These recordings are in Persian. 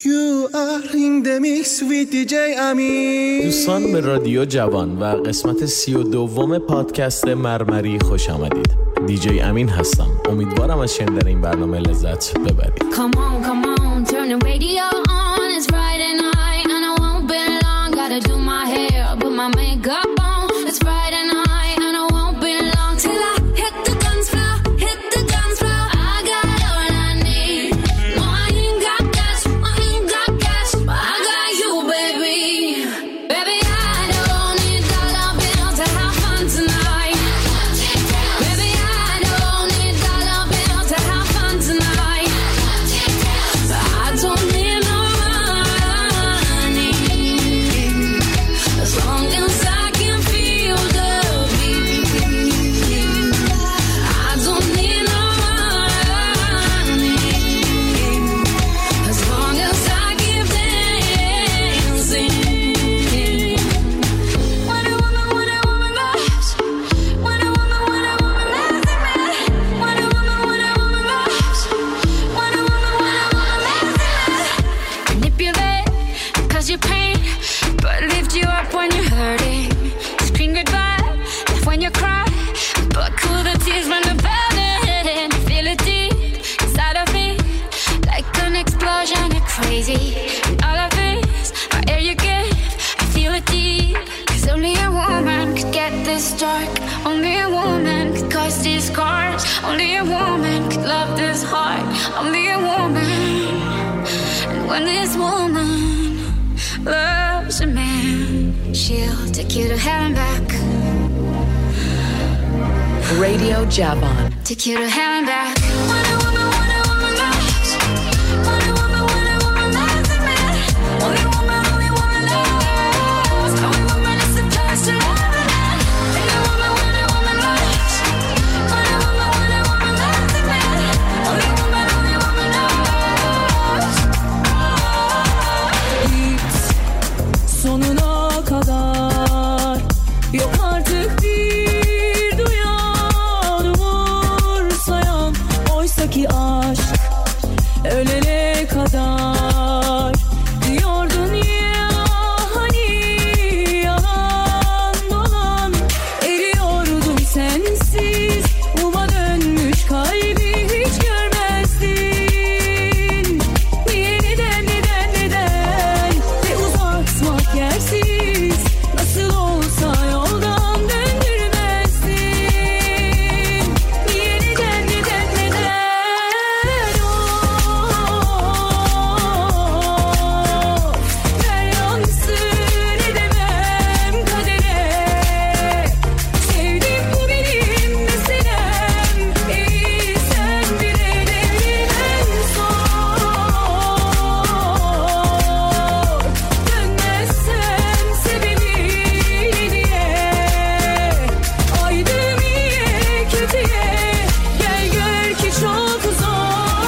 You are in the mix with DJ امین. دوستان به رادیو جوان و قسمت 32 پادکست مرمری خوش آمدید. دیجی امین هستم. امیدوارم از شنیدن این برنامه لذت ببرید. Come on, turn the radio on. It's Friday night and I won't be long. Gotta do my hair, put my makeup on. It's Friday night and I won't be long till I hit the guns floor, hit the guns floor. I got all I need. No, I ain't got cash, but I got you, baby. Baby, I don't need dollar bills to have fun tonight. Baby, I don't need dollar bills to have fun tonight. I don't need no money as long as I can feel the beat. I don't need no money as long as I keep dancing. When a woman loves, when a woman loves me, when a woman loves, when a woman loves me. Manipulate, cause you're pain, but lift you up when you're hurting. Scream goodbye, laugh when you cry, but cool the tears when they're burning. Feel it deep inside of me, like an explosion of crazy. And all of this, my air you give, I feel it deep. Cause only a woman could get this dark. Only a woman could cause these scars. Only a woman could love this heart. Only a woman. And when this woman loves a man, she'll take you to hell and back. Radio Javan. Take you to hell and back. When a woman loves, when a woman loves a man, only woman knows. Only woman is supposed to love a man. When a woman loves, when a woman loves a man, only woman knows. Sonuna kadar yok artık bir duyan umursayan, oysa ki aşk ölene kadar diyordun ya hani yalan dolan. Eriyordum sensiz, uma dönmüş kalbi hiç görmezdin. Niye neden ve uzatmak yersiz, nasıl olsa yoldan döndürmezdin. Niye neden ver yansın edemem kadere. Sevdim bu benim meselem, iyi sen bileydin sor. Dönmezsem sebebi diye, aydım iyiye kötüye, gel gör ki çok zor.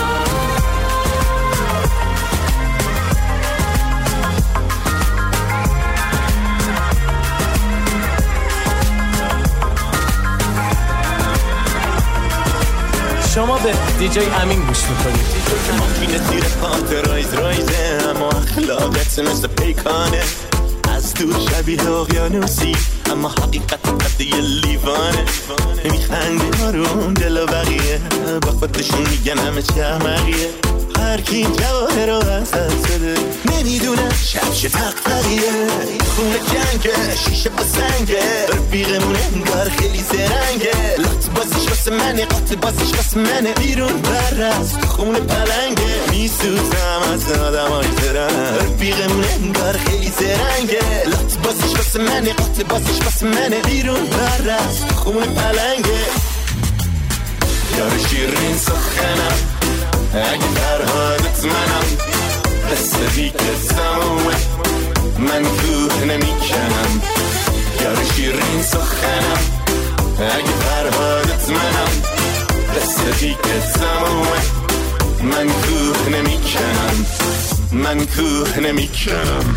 شما به دیجی امین گوش میکنید. ماشین زیر پات رایزه، اما اخلاقت مثل پیکانه. از دور شبیه اقیانوسی، اما حقیقت قد یه لیوانه. میخنده آروم دل و بقیه، با خودشون میگن همه چه احمقیه. هر کی جواهر رو وصل شده، نمیدونه شبش تقفریه. خونه جنگه، شیشه با سنگه، رفیقمون انگار خیلی زرنگه. لات بازیش واسه منه، قات بازیش واسه منه. بیرون برست خونه پلنگه، میسوزم از آدمای زرنگ. رفیقمون انگار خیلی زرنگه. لات بازیش واسه منه، قات بازیش واسه منه. بیرون برست خونه پلنگه. یار شیرین سخنم، اگه فرهادت منم، قصه بیکت تمومه، من کوه نمیکنم. یار شیرین سخنم، اگه فرهادت منم، قصه بیکت تمومه، من کوه نمیکنم، من کوه نمیکنم.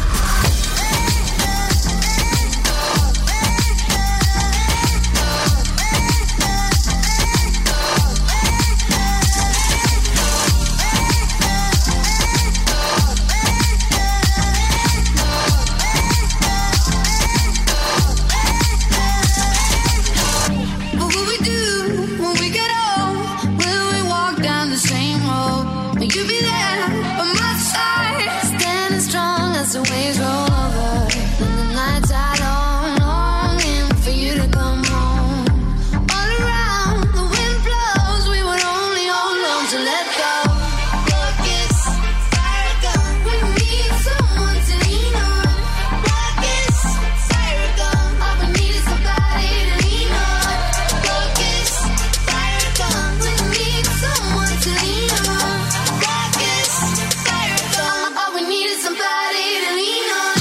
stand by my side, standing strong as the waves roll over. And the nights are long, longing for you to come home. All around the wind blows, we would only hold on to let go. Your kiss, fire gun, we need someone to lean on. Your kiss, fire gun, all we need is somebody to lean on. Your kiss, fire gun, we need someone to lean on. Your kiss, fire gun, all we need is somebody to lean on.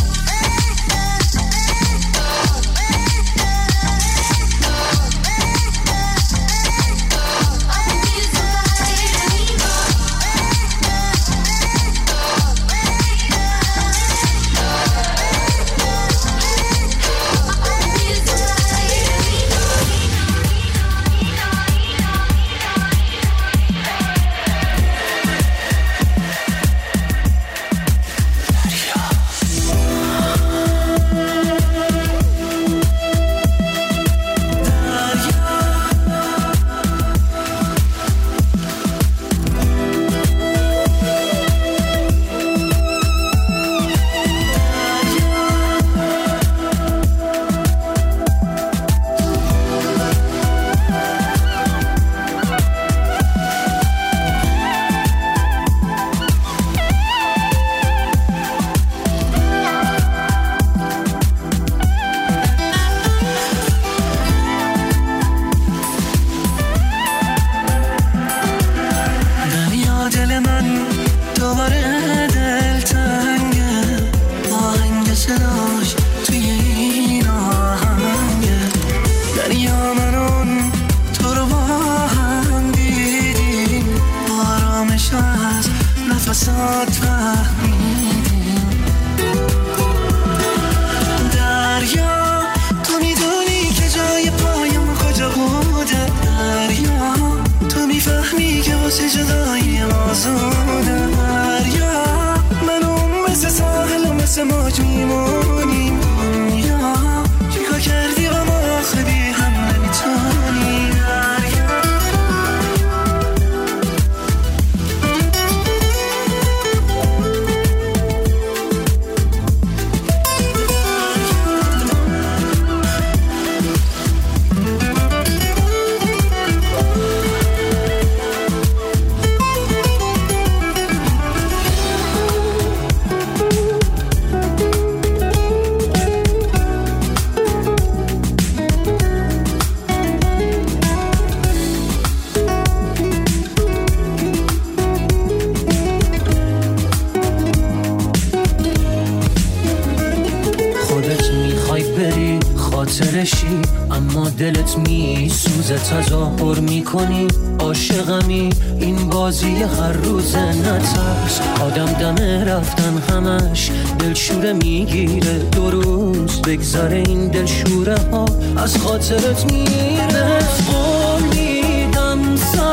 خاطرشی اما دلت میسوزه، تظاهر میکنی عاشقمی، این بازی هر روز نترس، آدم دم رفتن همش دلشوره میگیره، 2 روز بگذره این دلشوره ها از خاطرت میره. قول میدم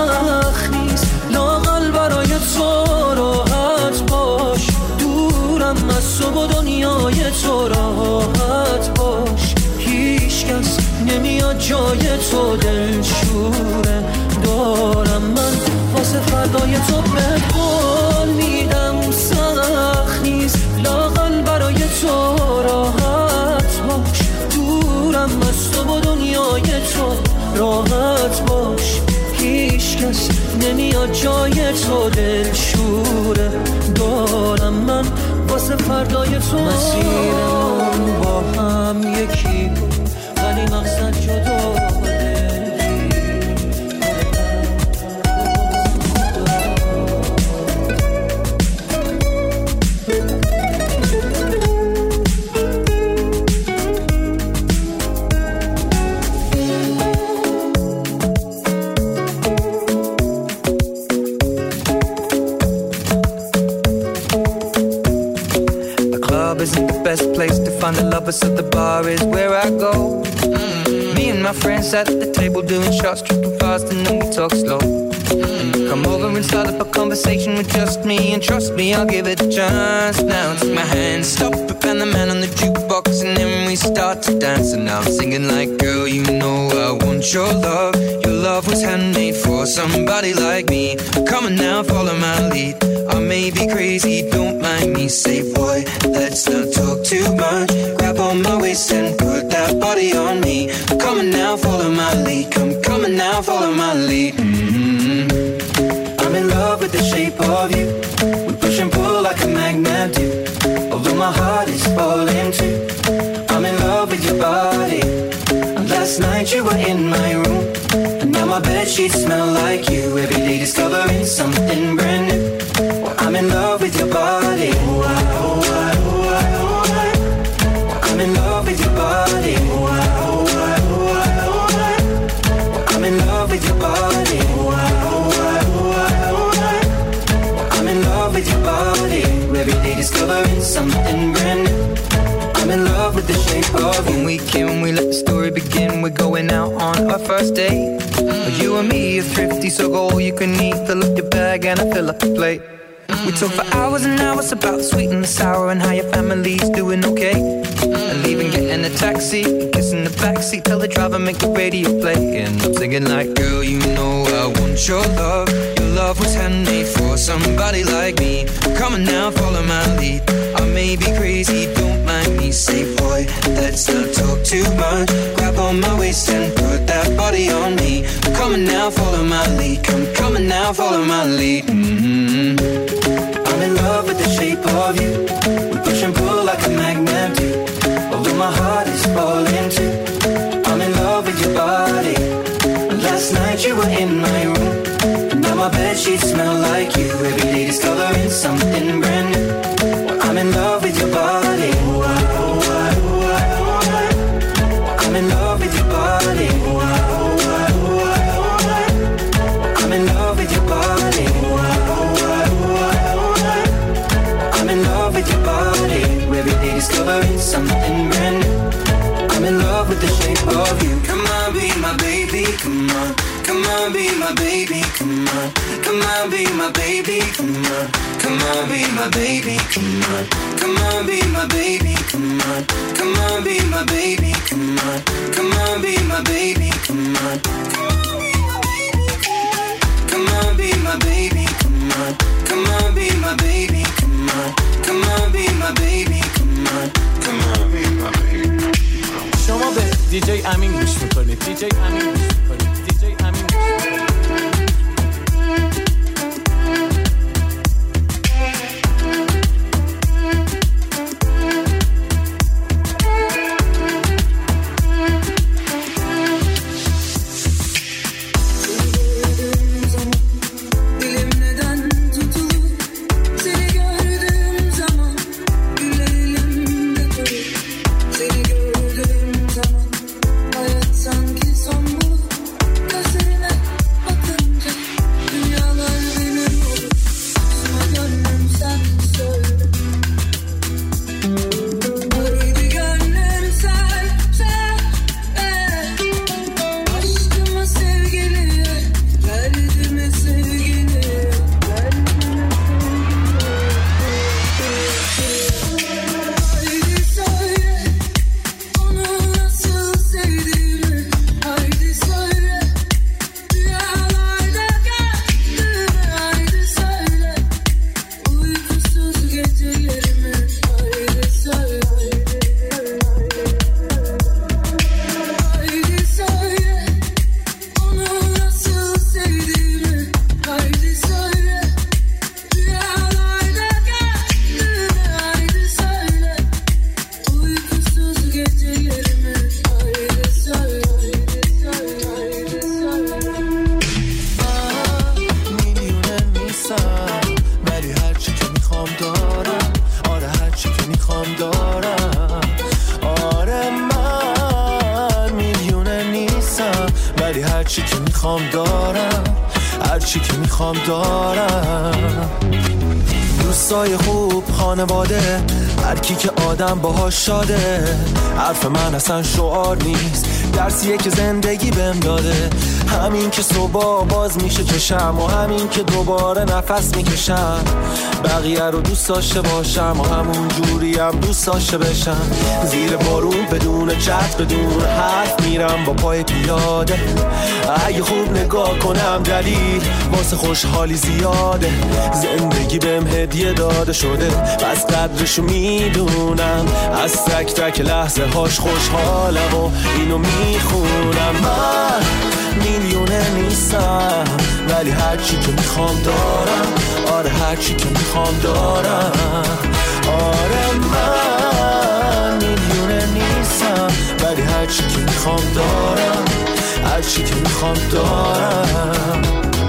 سخت نیست لااقل برای تو راحت باش، دورم از تو و دنیای تو راحت باش، هیچ کس نمیاد جای تو دلشوره دارم من واسه فردای تو. به قول میدم سخت نیست لااقل برای تو راحت باش، دورم از تو و دنیای تو راحت باش، هیچ کس نمیاد جای تو دلشوره دارم من واسه فردای تو. مسیرمون با هم یکی بود ولی مقصد جدا. Isn't the best place to find the lovers, so the bar is where I go. Me and my friends at the table doing shots, tripping fast and then we talk slow. Come over and start up a conversation with just me, and trust me, I'll give it a chance. Now take my hand, stop it, and the man on the jukebox, and then we start to dance. And now I'm singing like, girl, you know I want your love. Your love was handmade for somebody like me. Come on now, follow my lead. I may be crazy, don't mind me. Say, boy, let's not talk too much. Grab on my waist and put that body on me. Come on now, follow my lead. Come on now, follow my lead. I'm in love with the shape of you. We push and pull like a magnet do. Although my heart is falling too. I'm in love with your body. And last night you were in my room, and now my bedsheets smell like you. Every day discovering something brand new. Well, I'm in love with your body. Oh, I, oh, I, oh, I, oh, I. Well, I'm in love with your body. Oh, I, oh, I, oh, I, oh, I. Well, I'm in love with your body. Oh, I, oh, I, oh, I, oh, I. Well, I'm in love with your body. Every day discovering something brand new. I'm in love with the shape of you. When we came, we let the story begin. We're going out on our first date. You and me are thrifty, so go all you can eat. Fill up your bag and I fill up the plate. We talk for hours and hours about the sweet and the sour, and how your family's doing okay. And leaving, getting a taxi, kissing the backseat, tell the driver make the radio play. And I'm singing like, girl, you know I want your love. Your love was handmade for somebody like me. Come on now, follow my lead. I may be crazy, don't mind me. Say, boy, let's not talk too much. Grab on my waist and put that body on me. Come on now, follow my lead. Come on now, follow my lead. I'm in love with the shape of you. We push and pull like a magnet do. Although my heart is falling too. I'm in love with your body. Last night you were in my room, and now my bedsheets smell like you. Every day discovering something brand new. Well, I'm in love with your body. Oh, I, oh, I, oh, I, oh, I. Well, I'm in love with your body. Oh, I, oh, I, oh, I, oh, I. Well, I'm in love with your body. Oh, I, oh, I, oh, I, oh, I. Well, I'm in love with your body. Every day discovering something brand new. I'm in love with the shape of you. Come on, be my baby, come on. Come on, be my baby, come on. Come on, be my baby, come on. Come on, be my baby, come on. Come on, be my baby, come on. Come on, be my baby, come on. Come on, be my baby, come on. Come on, be my baby, come on. Come on, be my baby, come on. Come on, be my baby, come on. Come on, be my baby. شما به دیجی امین گوش میکنید. دیجی امین گوش میکنید. دیجی امین گوش میکنید. دوستای خوب، خانواده، هر کی که آدم باهاش شاده. حرف من اصلا شعار نیست، درسیه که زندگی بهم داده. همین که صبح باز میشه چشم و همین که دوباره نفس میکشم. بقیه رو دوست داشته باشم و همون جوریم دوست داشته بشم. زیر بارون بدون چت بدون حرف میرم با پای پیاده. اگه خوب نگاه کنم دلیل واسه خوشحالی زیاده. زندگی بهم هدیه داده شده، بس قدرشو میدونم. از تک تک لحظه هاش خوشحالم و اینو میخونم. من میلیونه نیستم ولی هرچی که میخوام دارم. آره هرچی که میخوام دارم. آره من میلیونه نیستم ولی هرچی که میخوام دارم. هرچی که میخوام دارم.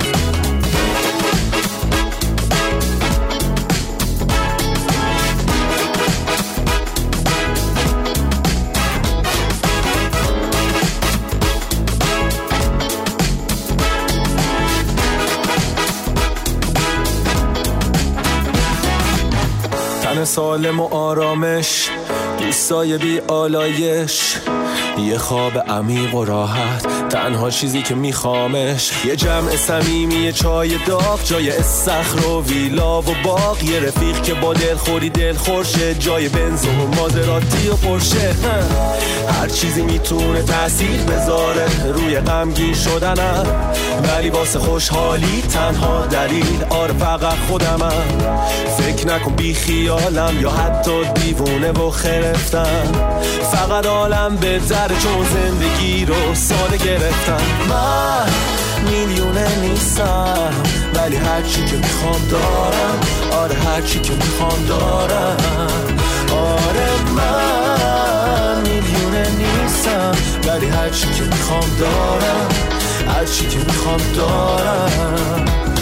تن سالم و آرامش، دوستای بی آلایش، یه خواب عمیق و راحت، تنها چیزی که میخوامش. یه جمع صمیمی، یه چای داغ، جای استخر و ویلا و باغ. یه رفیق که با دلخوری دلخورشه، جای بنز و مازراتی و پرشه. هر چیزی میتونه تأثیر بذاره روی غمگین شدنم، ولی واسه خوشحالی تنها دلیل آره فقط خودمم. فکر نکن بی خیالم یا حتی دیوونه و خرفتم. فقط عالم بهتره چون زندگی رو ساده گرفتم. من میلیونه نیستم ولی هرچی که میخوام دارم. آره هرچی که میخوام دارم. آره من میلیونه نیستم ولی هرچی که میخوام دارم. هرچی که میخوام دارم.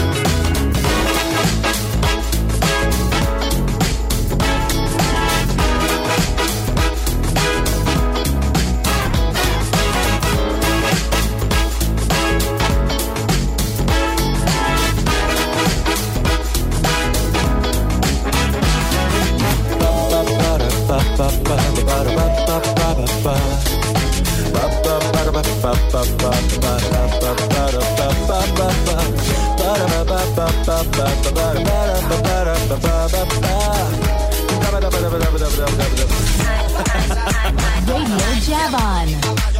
Radio Javon.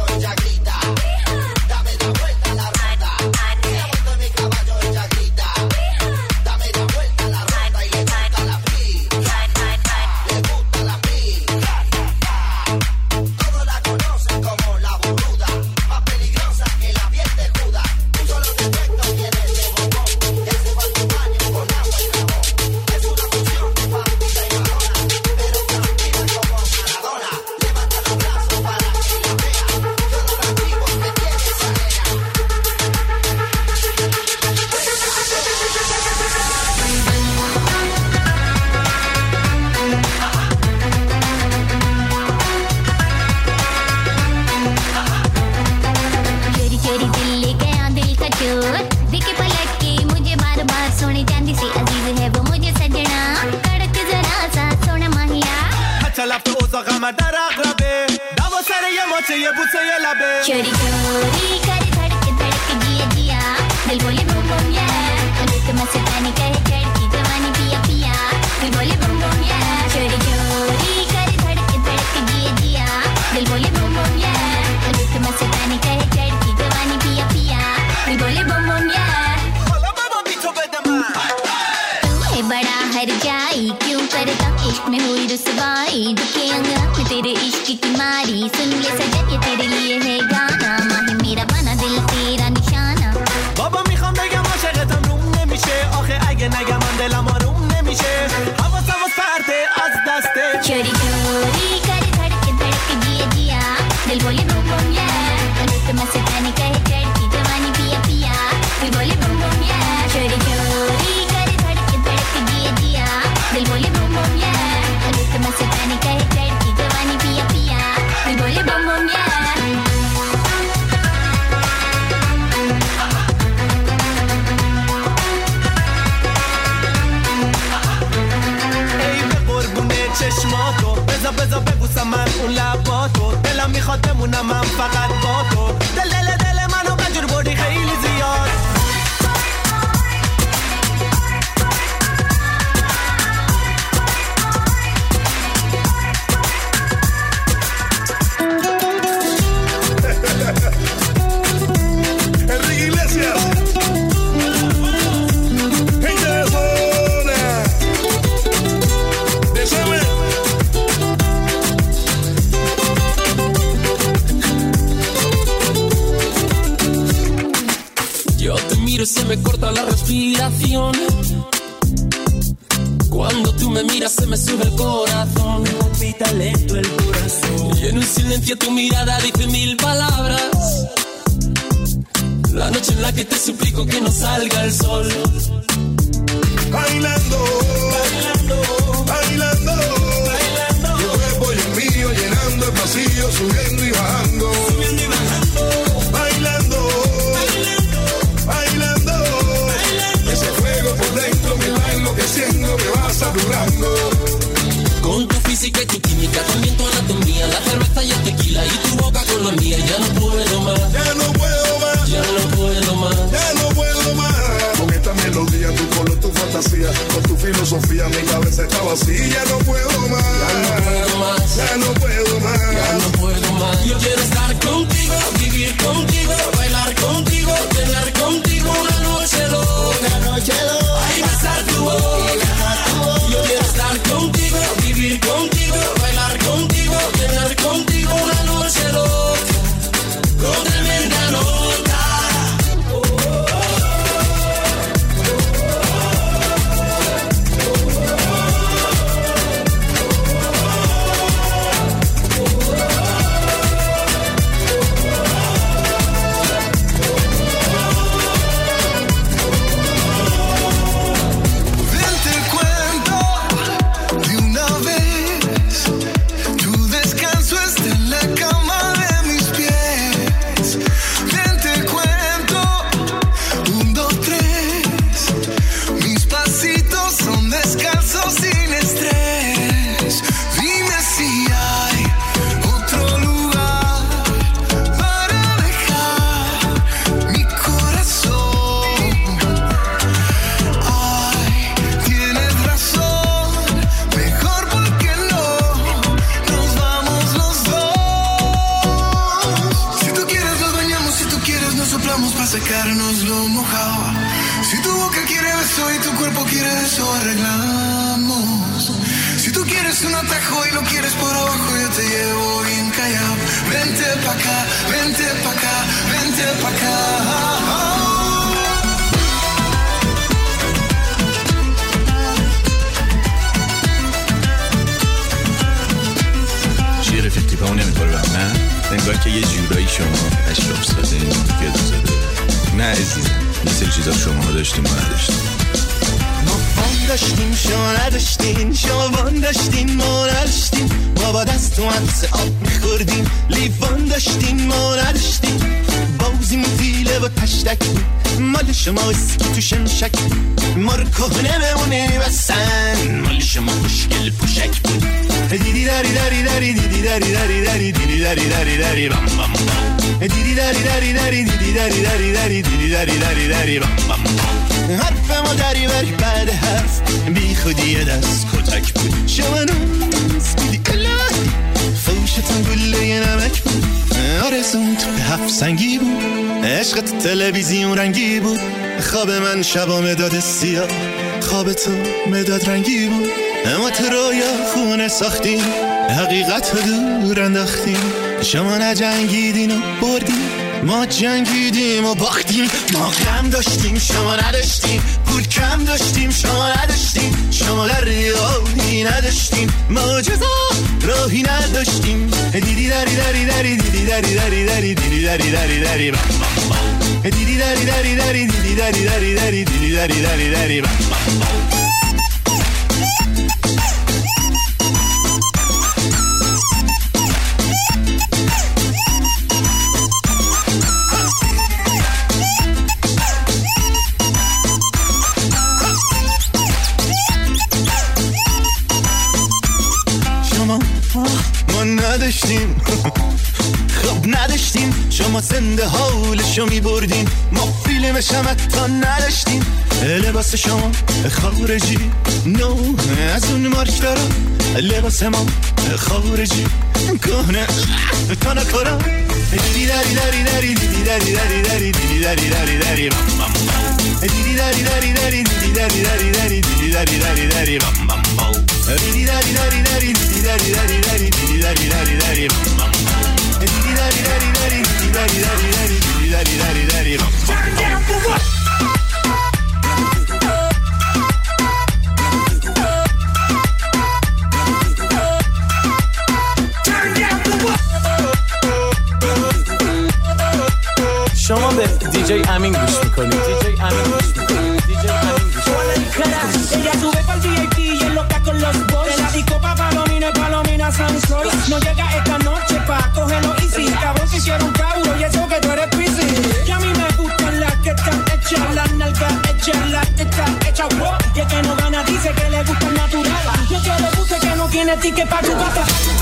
चोरी चोरी कर धड़क धड़क जिया जिया दिल बोले बम बम या रितम से तानी कहे चढ़की जवानी पिया पिया दिल बोले बम बम या चोरी चोरी कर धड़क धड़क जिया जिया दिल बोले बम बम या रितम से तानी कहे चढ़की जवानी पिया पिया दिल बोले बम बम या तू है बड़ा हर जाई क्यों करता इश्क में हुई रुसवाई दुखे अंग में तेरे इश्क की मारी सुन ले सजन ये तेरे लिए है गाना माही मेरा बना दिल तेरा निशाना بابا میخوام بگم عاشقتم روم نمیشه آخه اگه نگم من دلم آروم نمیشه حواس پرده از دسته चोरी चोरी कर धड़क धड़क जिया जिया दिल बोले बम बम या रितम से तानी कहे चढ़की जवानी पिया पिया दिल बोले बम बम या चोरी चोरी कर धड़क धड़क जिया जिया दिल बोले बम बम या रितम से तानी कहे चढ़की जवानी पिया पिया दिल बोले बम बम या چشماتو بذار ببوسم من اون لباتو دلم میخواد بمونم من فقط با تو دل منو بجور بردی خیلی زیاد Enrique Iglesias. Gente de zona. De saber. Yo te miro y se me corta la respiración. Cuando tú me miras se me sube el corazón. Me palpita lento el corazón. Y en un silencio tu mirada dice 1000 palabras. La noche en la que te suplico que no salga el sol. Bailando, bailando, bailando, bailando. Tu cuerpo y el mío llenando el pasillo, subiendo y bajando. Subiendo y bajando. Bailando, bailando, bailando, bailando. Ese fuego por dentro me va enloqueciendo, me va saturando. Con tu física y tu química, también tu anatomía, la cerveza y el tequila y tu boca con la mía. Ya no puedo más, ya no puedo más, ya no puedo más, ya no puedo más. Con esta melodía, tu color, tu fantasía, con tu filosofía, mi cabeza está vacía. Ya no puedo más, ya no puedo más, ya no puedo más, ya no puedo más. Yo quiero estar contigo, vivir contigo, bailar contigo, tener contigo una noche loca, ay, besar tu boca. Yo quiero estar contigo, vivir contigo, bailar contigo, tener contigo una noche loca, con tremenda nota. Secarnos lo mojado. Si tu boca quiere beso y tu cuerpo quiere eso, arreglamos. Si tú quieres un atajo y lo quieres por abajo, yo te llevo bien callado. Vente pa' acá, vente pa' acá, vente pa' acá. شیر فیفتی پاون نمیخوره بهم نه؟ انگار که یه جورایی شما اشراف سازه این پیاده زده. نه عزیزم یه سری چیزا شما ها داشتیم ما نداشتیم. ما فان داشتیم شما نداشتیم، شما وان داشتیم ما نداشتیم. ما با دست تو عدس آب میخوردیم، لیوان داشتیم ما نداشتیم. بازیم فیله و تشتک بود، مال شما اسکی تو شمشک. ما رو کهنه بمونه بسن، مال شما خوشگل پوشک بود. دیدی داری داری داری دیدی داری داری داری دیدی داری داری داری بام بام بام. دیدی داری داری داری دیدی داری داری داری دیدی داری داری داری بام بام بام. حرف ما داری بری بعد حرف بی خودی دست کتک بود. شما نوز بودی الهی فوشتون گله نمک بود. آرزون تو هفت سنگی بود، عشقت تلویزیون رنگی بود. خواب من شبا مداد سیاه، خواب تو مداد رنگی بود. اما تو رویا خونه ساختیم، حقیقت رو دور انداختیم. شما نجنگیدین و بردیم، ما جنگیدیم و باختیم. ما کم داشتیم شما نداشتیم، پول کم داشتیم شما نداشتیم. شما در ریاهی نداشتیم، ما جزا راهی نداشتیم. دیدی داری داری داری دیدی داری داری داری دیدی داری داری داری بام بام بام. دیدی داری داری داری دیدی داری داری داری دیدی داری داری داری بام بام بام. نداشتیم خب نداشتیم شما زنده حالشو میبردین ما فیلمش هم حتی نداشتیم لباس شما خارجی نو از اون مارک دارم لباس ما خارجی کنه تا نکنم دیدی داری داری داری دیدی داری داری داری دیدی داری داری داری بام بام دیدی داری داری داری دیدی داری داری داری دیدی داری داری داری بام بام دیدی داری داری داری دیدی داری داری داری دیدی داری داری داری بام بام دیدی داری داری داری دیدی داری داری داری دیدی داری داری داری بام بام شما به دیجی امین گوش میکنید. دیجی امین گوش میکنید. دیجی امین گوش میکنید. Ella sube pa'l VIP y él loca con los boys. De la disco pa' Palomina Sansoy. No llega esta noche pa' cogerlo easy. Cabrón que hicieron cabro y eso que tú eres busy. Y a mí me gustan las que están hechas, las nalgas hechas, las tetas hechas, wow. Y el que no gana dice que le gusta el natural. Y el que le gusta que no tiene ticket pa' tu gata.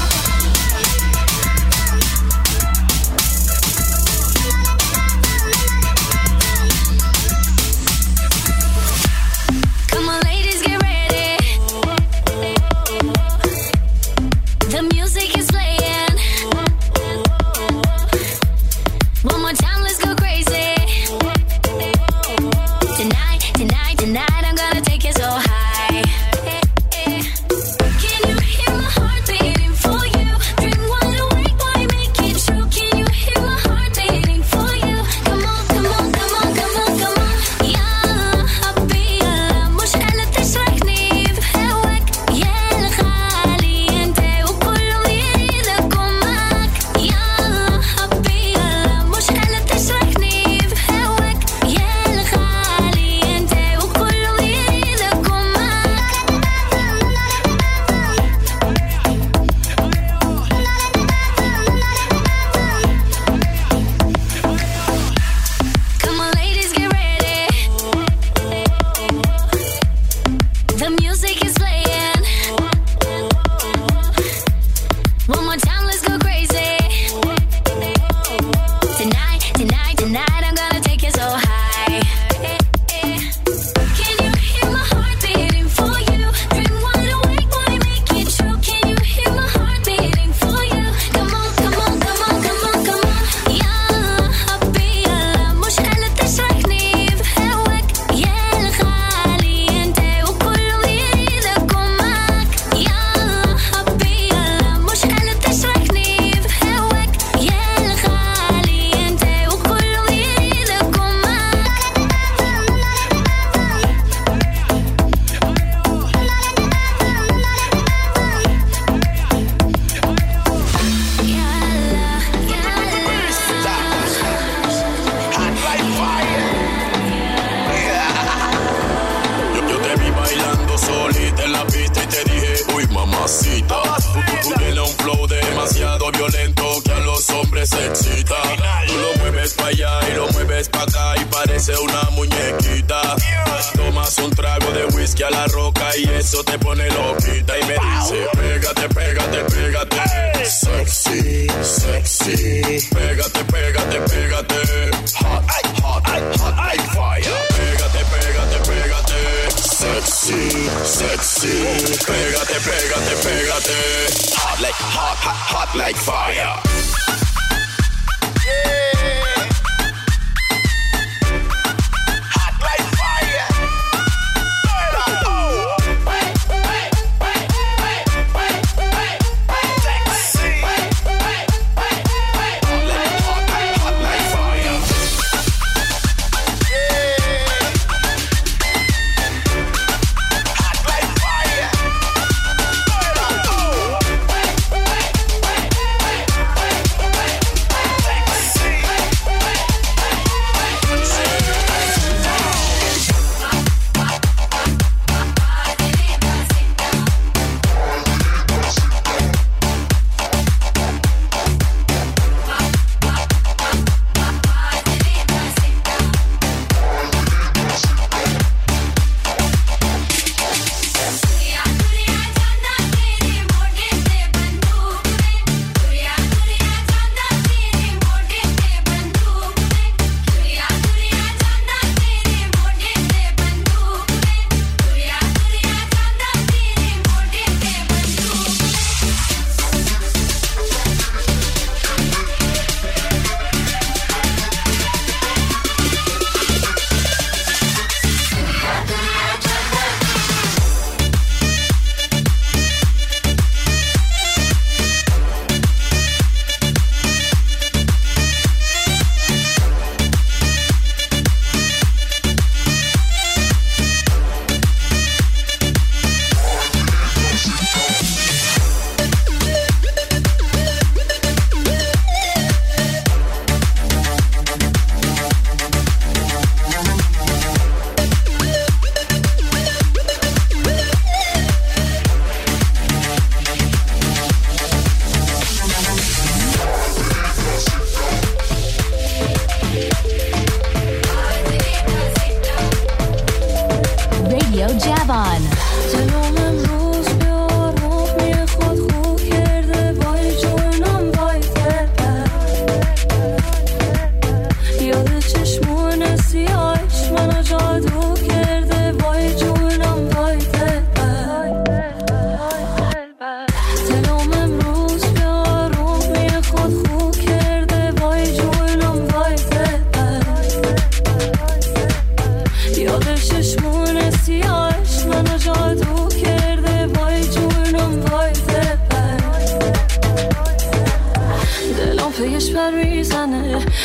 Hot like fire.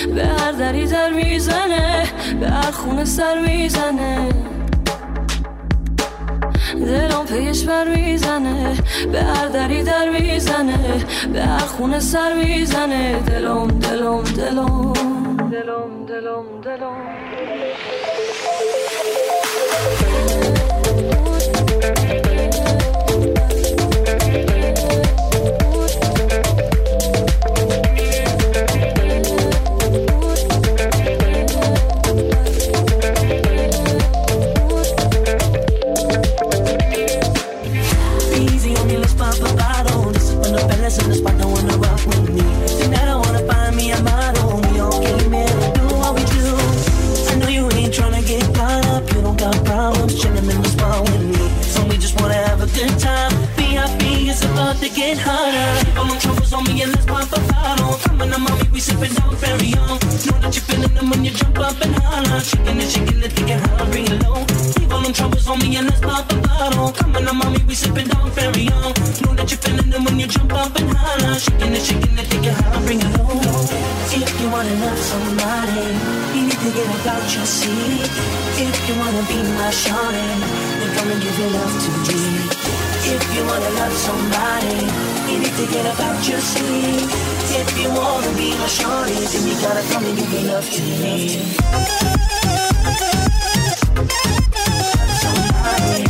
به هر دری در میزنه، به هر خونه سر میزنه، دلم پیش بر میزنه، به هر دری در میزنه، به هر خونه سر میزنه، دلم دلم دلم دلم دلم دلم. In the spot, don't wanna rock with me. Think that I wanna find me a model. We okay, man, do what we do. I know you ain't tryna get caught up. You don't got problems chilling in the spot with me. So we just wanna have a good time. VIP is about to get hotter. All my troubles on me and let's pop a bottle. Coming on, mommy, we sipping down very young. Know that you're feeling them when you jump up and holler. Shaking it, thinking how I bring it low. Leave all them troubles on me and let's pop a bottle. Coming on, mommy, we sipping down very young. Know that you're feeling them when you jump up and holler. Shaking it, thinking how I bring it low. If you wanna love somebody, you need to get about your seat. If you wanna be my shawty, then come and give your love to me. If you wanna love somebody, you need to get about your seat. If you wanna be my shawty, then you gotta come and give your love to me. Somebody.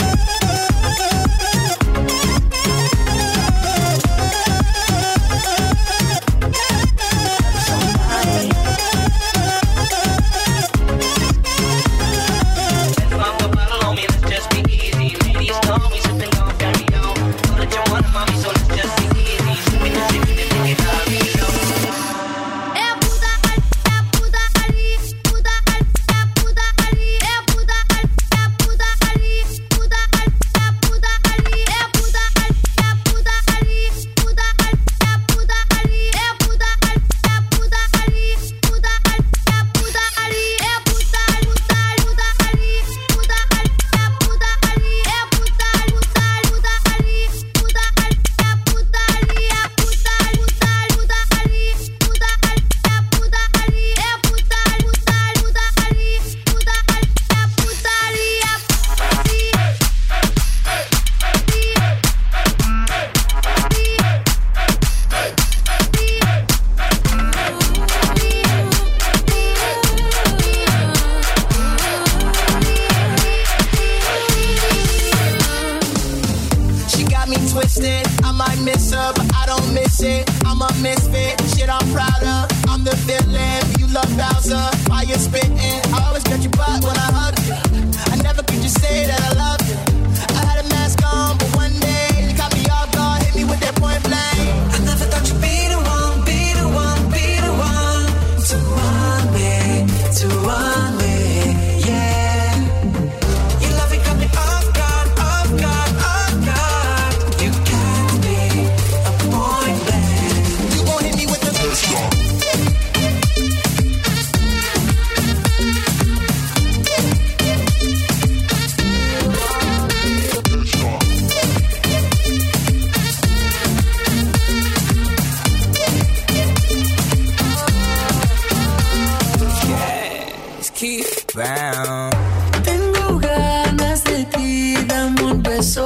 Tengo ganas de ti, dame un beso.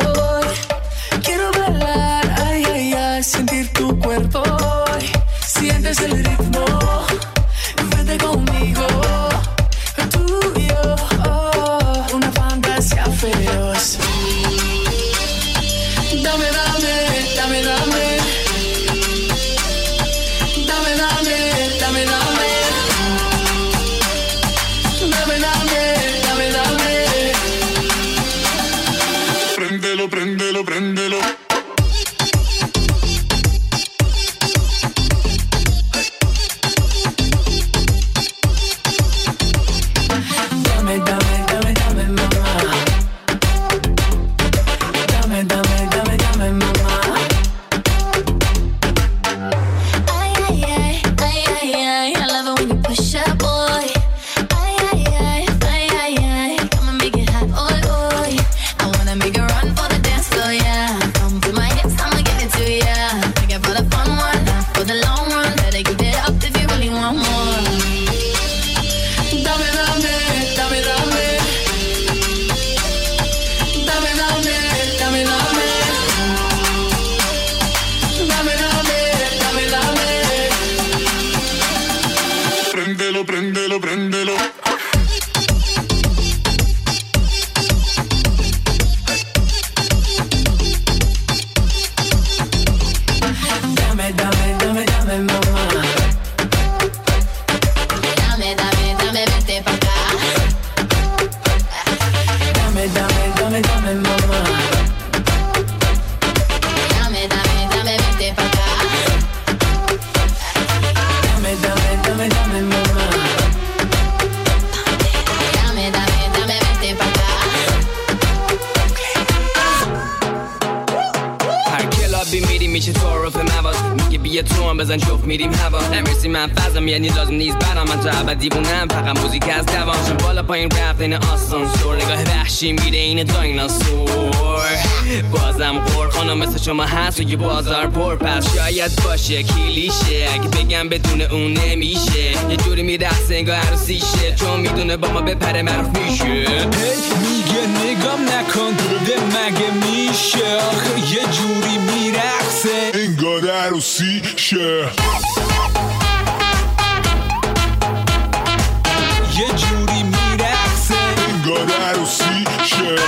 Quiero bailar, ay, ay, ay, sentir tu cuerpo. Sientes el ritmo, vete conmigo. Tú y yo, oh, una fantasía feroz. Dame, dame, dame, dame. Dame, dame, dame, dame. Dame, dame, dame, dame. Préndelo, préndelo, préndelo. Dame, dame, dame, dame, mamá. Dame, dame, dame, dame, mamá. کلابی میریم میشه تعارف مواد میگه بیا تو هم بزن جفت میریم هوا نمیرسی من فضم یعنی لازم نیست برام من تو ابدی بونم فقط موزیک از دوام بالا پایین رفت این آسانسور نگاه وحشی میره این دایناسور بازم قرخانا مثل شما هست و یه بازار پر پس شاید باشه کلیشه اگه بگم بدون اون نمیشه یه جوری میرقصه انگار عروسیشه چون میدونه با ما بپره معروف میشه میگه نگام نکن ده مگه میشه آخه یه جوری میرقصه انگار عروسیشه یه جوری میرقصه انگار عروسیشه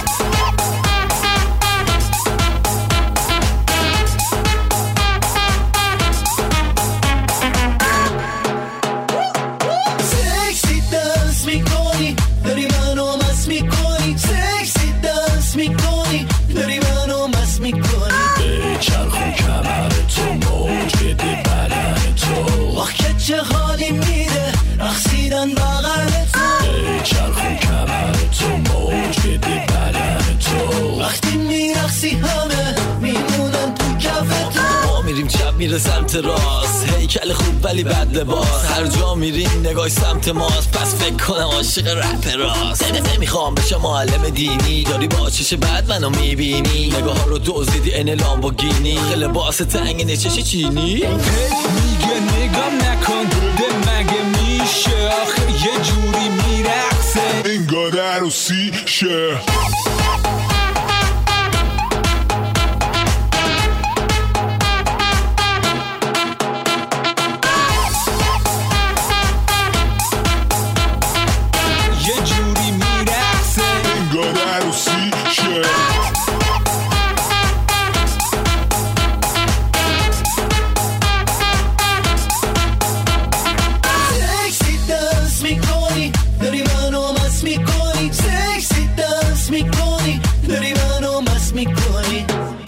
سکسی دنس میکنی داری منو مست میکنی سکسی دنس میکنی داری منو مست میکنی به چرخ و کمر تو موج بده بدن تو آخ که چه حالی میده رقصیدن بغل تو به چرخ و کمر تو موج بده بدن تو وقتی میرقصی همه میمونن تو کف تو ما میریم چپ میره سمت راست هیکل خوب ولی بد لباس هر جا میریم نگاه سمت ماست پس فکر کنم عاشق رپ راست نمیخوام بشم معلم دینی داری با چش بد منو میبینی نگاه ها رو دوزیدی این لامبورگینی خیلی لباس تنگ نچش چینی میگه نگام نکن ده مگه میشه آخه یه جوری میرقصه انگار عروسیشه یه جوری میرقصه انگار عروسیشه سکسی دنس میکنی داری منو مست میکنی سکسی دنس میکنی داری منو مست میکنی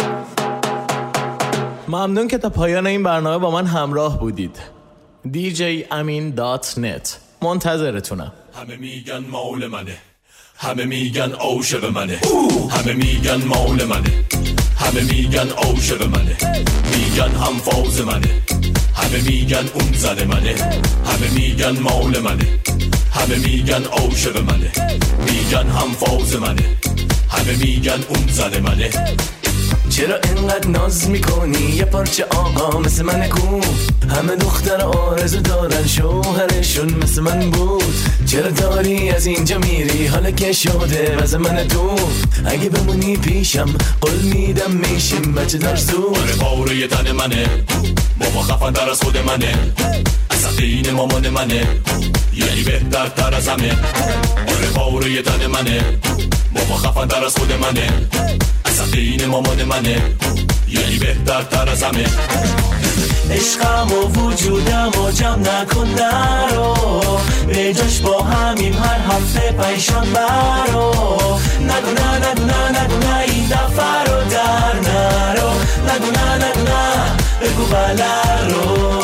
ممنون که تا پایان این برنامه با من همراه بودید. DJamin.net منتظرتونم. همه میگن مال منه همه میگن عاشق منه همه میگن مال منه همه میگن عاشق منه میگن هم فاز منه همه میگن اون زن منه همه میگن مال منه همه میگن عاشق منه میگن هم فاز منه همه میگن اون زن منه چرا انقدر ناز میکنی یه پارچه آقا مثل من کو همه دختر آرزو دارن شوهرشون مثل من بود چرا داری از اینجا میری حالا که شده واسه من تو اگه بمونی پیشم قول میدم میشیم بچه دار زود آره پاره تن منه بابا خفن در از خود منه اصلا دین مامان منه یعنی بهتر تر از همه آره پاره تن منه بابا خفن در از خود منه اصلا دین مامان منه یعنی بهتر تر از همه عشقم و وجودم و جمع نکن نرو به جاش با همیم هر هفته پیشان برو نگو نه نگو نه نگو نه این دفعه رو در نرو نگو نه نگو نه بگو بله رو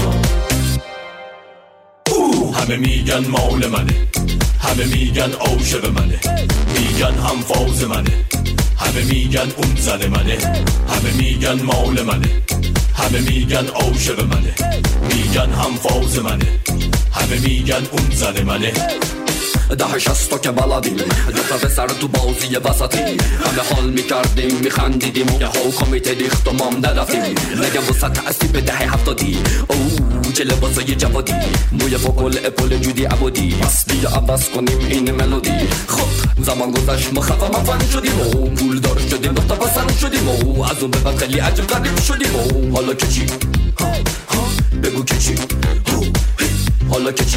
همه میگن مال منه همه میگن عاشق منه میگن هم فاز منه همه میگن اون زن منه همه میگن مال منه همه میگن عاشق منه میگن هم فاز منه همه میگن اون زن منه ده شستا که بلدیم دوتا پسر تو بازی وسطی همه حال میکردیم میخندیدیم یه ها کمیته ریخت و مام ندفتیم نگم وسط تأثیر به دهه 70 اوه چه لباسای جوادی موی فوکل اپل جودی عبودی پس بیا عوض کنیم این ملودی خب زمان گذشت ما خفا مفن شدیم و پول دار شدیم دوتا پسن شدیم و از اون به بعد خیلی عجب غریب شدیم و حالا که چی بگو که چی حالا که چی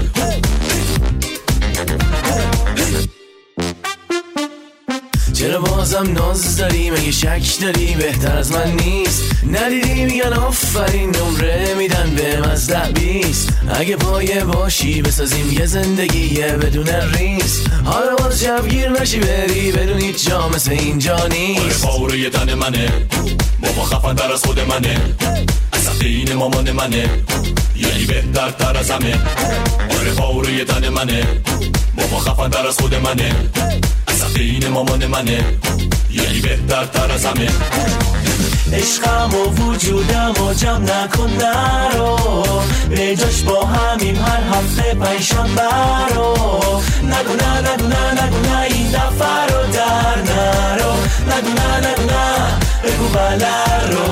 چرا بازم ناز داری مگه شک داری بهتر از من نیست ندیدی میگن آفرین نمره میدن به از 10-20 اگه پایه باشی بسازیم یه زندگی بدون ریس حالا باز شبگیر نشی بری بدون هیچ جا مثل اینجا نیست آره پاره تن منه بابا خفن در از خود منه اصلا دین مامان منه یعنی بهتر تر از همه آره پاره تن منه بابا خفن در از خود منه اصلا دین مامان منه یعنی بهتر تر از همه عشقم و وجودم و جمع نکن نرو، به جاش با همیم هر هفته پنجشنبه رو. نگو نه نگو نه نگو نه این دفعه رو در نرو، نگو نه نگو نه بگو بله رو.